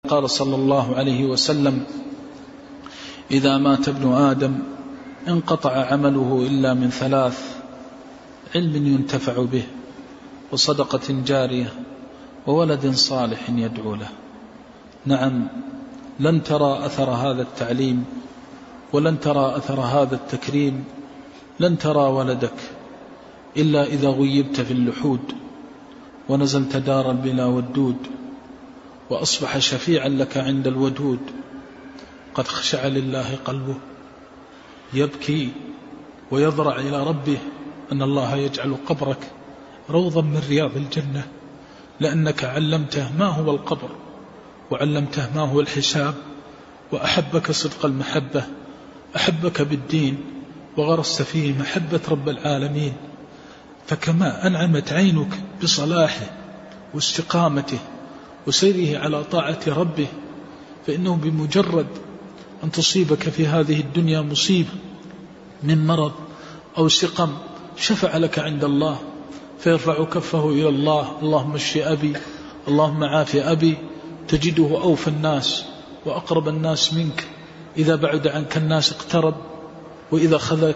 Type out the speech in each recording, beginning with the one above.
قال صلى الله عليه وسلم: إذا مات ابن آدم انقطع عمله إلا من ثلاث: علم ينتفع به، وصدقة جارية، وولد صالح يدعو له. نعم، لن ترى أثر هذا التعليم، ولن ترى أثر هذا التكريم، لن ترى ولدك إلا إذا غيبت في اللحود، ونزلت دارا بلا ودود، وأصبح شفيعا لك عند الودود، قد خشع لله قلبه، يبكي ويضرع إلى ربه أن الله يجعل قبرك روضا من رياض الجنة، لأنك علمته ما هو القبر، وعلمته ما هو الحساب، وأحبك صدق المحبة، أحبك بالدين، وغرست فيه محبة رب العالمين. فكما أنعمت عينك بصلاحه واستقامته وسيره على طاعة ربه، فإنه بمجرد أن تصيبك في هذه الدنيا مصيبة من مرض أو سقم شفع لك عند الله، فيرفع كفه إلى الله: اللهم اشف أبي، اللهم عاف أبي. تجده أوفى الناس وأقرب الناس منك، إذا بعد عنك الناس اقترب، وإذا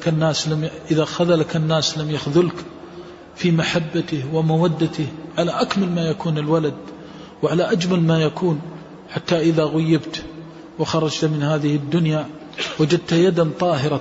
خذلك الناس لم يخذلك، في محبته ومودته على أكمل ما يكون الولد، وعلى أجمل ما يكون، حتى إذا غيبت وخرجت من هذه الدنيا وجدت يدا طاهرة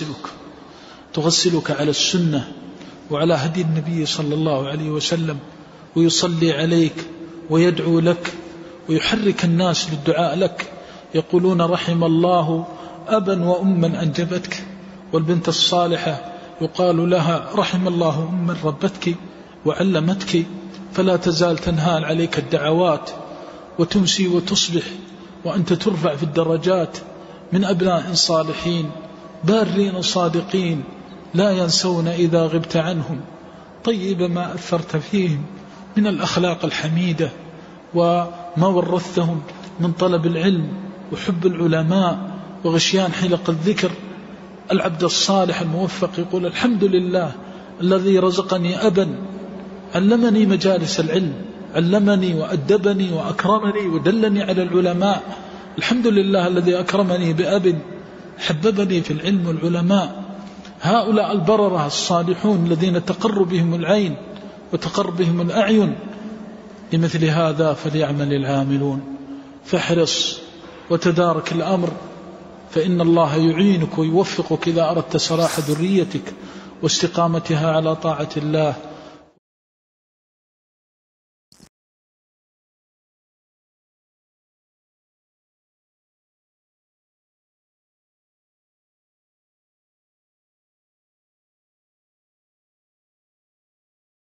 تغسلك على السنة وعلى هدي النبي صلى الله عليه وسلم، ويصلي عليك ويدعو لك ويحرك الناس للدعاء لك، يقولون: رحم الله أبا وأما أنجبتك. والبنت الصالحة يقال لها: رحم الله أما ربتك وعلمتك. فلا تزال تنهال عليك الدعوات، وتمسي وتصبح وأنت ترفع في الدرجات من أبناء صالحين بارين صادقين، لا ينسون إذا غبت عنهم طيب ما أثرت فيهم من الأخلاق الحميدة، وما ورثتهم من طلب العلم وحب العلماء وغشيان حلق الذكر. العبد الصالح الموفق يقول: الحمد لله الذي رزقني أبا علمني مجالس العلم، علمني وأدبني وأكرمني ودلني على العلماء. الحمد لله الذي أكرمني بأب حببني في العلم والعلماء. هؤلاء البررة الصالحون الذين تقر بهم العين وتقر بهم الأعين. لمثل هذا فليعمل العاملون. فاحرص وتدارك الأمر، فإن الله يعينك ويوفقك إذا أردت صلاح ذريتك واستقامتها على طاعة الله.